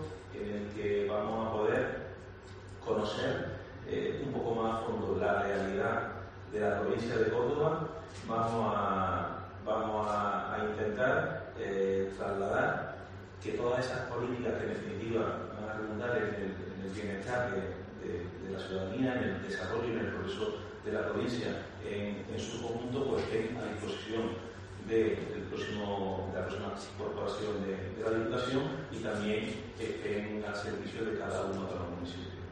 en el que vamos a poder conocer un poco más a fondo la realidad de la provincia de Córdoba. Vamos a intentar trasladar que todas esas políticas que en definitiva van a redundar en el bienestar de la ciudadanía, en el desarrollo y en el progreso de la provincia en su conjunto, pues estén a disposición de la próxima corporación de la Diputación y también estén al servicio de cada uno de los municipios.